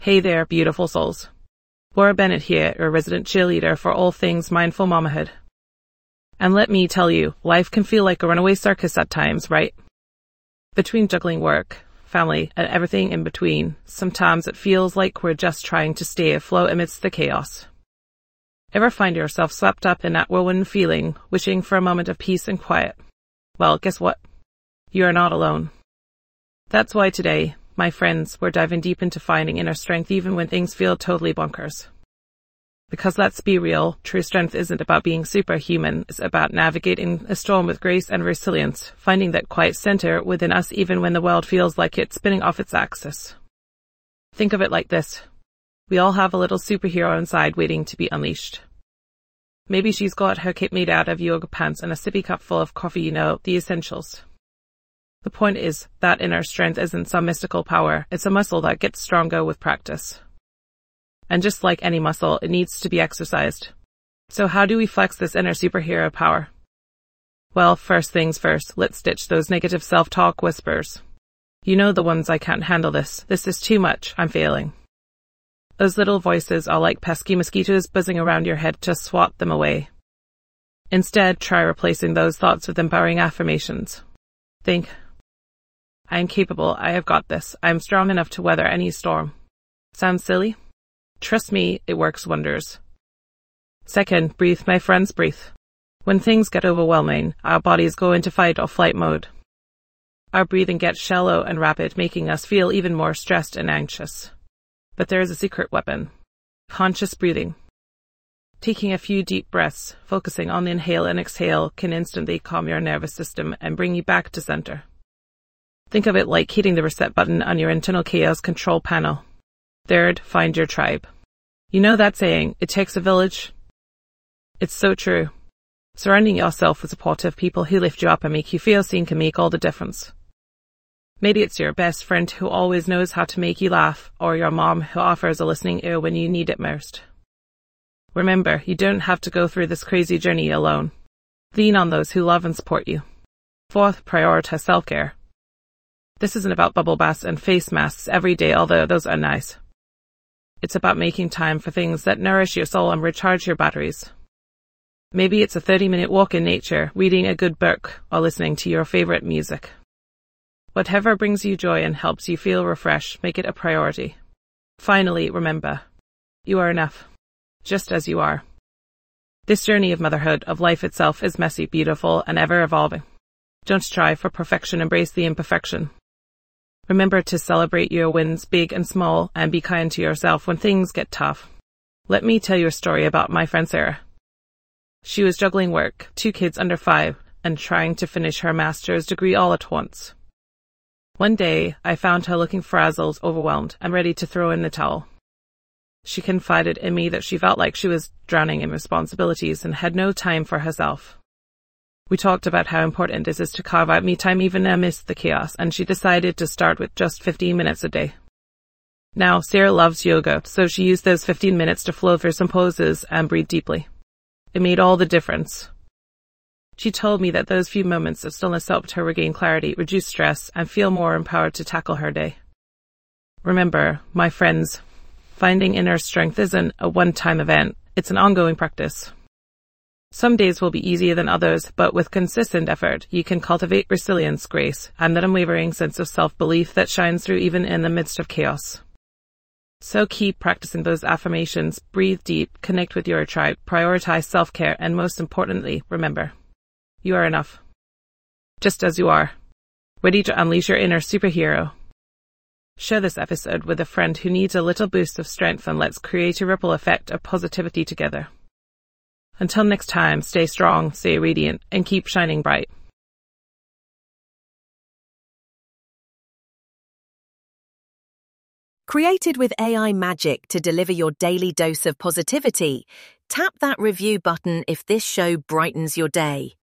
Hey there, beautiful souls. Laura Bennett here, your resident cheerleader for all things mindful mamahood. And let me tell you, life can feel like a runaway circus at times, right? Between juggling work, family, and everything in between, sometimes it feels like we're just trying to stay afloat amidst the chaos. Ever find yourself swept up in that whirlwind feeling, wishing for a moment of peace and quiet? Well, guess what? You are not alone. That's why today, my friends, we're diving deep into finding inner strength even when things feel totally bonkers. Because let's be real, true strength isn't about being superhuman, it's about navigating a storm with grace and resilience, finding that quiet center within us even when the world feels like it's spinning off its axis. Think of it like this. We all have a little superhero inside waiting to be unleashed. Maybe she's got her cape made out of yoga pants and a sippy cup full of coffee, the essentials. The point is that inner strength isn't some mystical power, it's a muscle that gets stronger with practice. And just like any muscle, it needs to be exercised. So how do we flex this inner superhero power? Well, first things first, let's ditch those negative self-talk whispers. You know the ones: I can't handle this is too much, I'm failing. Those little voices are like pesky mosquitoes buzzing around your head. Just swat them away. Instead, try replacing those thoughts with empowering affirmations. Think, I am capable, I have got this, I am strong enough to weather any storm. Sounds silly? Trust me, it works wonders. Second, breathe, my friends, breathe. When things get overwhelming, our bodies go into fight or flight mode. Our breathing gets shallow and rapid, making us feel even more stressed and anxious. But there is a secret weapon: conscious breathing. Taking a few deep breaths, focusing on the inhale and exhale, can instantly calm your nervous system and bring you back to center. Think of it like hitting the reset button on your internal chaos control panel. Third, find your tribe. You know that saying, it takes a village? It's so true. Surrounding yourself with supportive people who lift you up and make you feel seen can make all the difference. Maybe it's your best friend who always knows how to make you laugh, or your mom who offers a listening ear when you need it most. Remember, you don't have to go through this crazy journey alone. Lean on those who love and support you. Fourth, prioritize self-care. This isn't about bubble baths and face masks every day, although those are nice. It's about making time for things that nourish your soul and recharge your batteries. Maybe it's a 30-minute walk in nature, reading a good book, or listening to your favorite music. Whatever brings you joy and helps you feel refreshed, make it a priority. Finally, remember, you are enough, just as you are. This journey of motherhood, of life itself, is messy, beautiful, and ever-evolving. Don't strive for perfection, embrace the imperfection. Remember to celebrate your wins, big and small, and be kind to yourself when things get tough. Let me tell you a story about my friend Sarah. She was juggling work, 2 kids under 5, and trying to finish her master's degree all at once. One day, I found her looking frazzled, overwhelmed, and ready to throw in the towel. She confided in me that she felt like she was drowning in responsibilities and had no time for herself. We talked about how important it is to carve out me time even amidst the chaos, and she decided to start with just 15 minutes a day. Now, Sarah loves yoga, so she used those 15 minutes to flow through some poses and breathe deeply. It made all the difference. She told me that those few moments of stillness helped her regain clarity, reduce stress, and feel more empowered to tackle her day. Remember, my friends, finding inner strength isn't a one-time event, it's an ongoing practice. Some days will be easier than others, but with consistent effort, you can cultivate resilience, grace, and that unwavering sense of self-belief that shines through even in the midst of chaos. So keep practicing those affirmations, breathe deep, connect with your tribe, prioritize self-care, and most importantly, remember, you are enough. Just as you are. Ready to unleash your inner superhero. Share this episode with a friend who needs a little boost of strength, and let's create a ripple effect of positivity together. Until next time, stay strong, stay radiant, and keep shining bright. Created with AI magic to deliver your daily dose of positivity, tap that review button if this show brightens your day.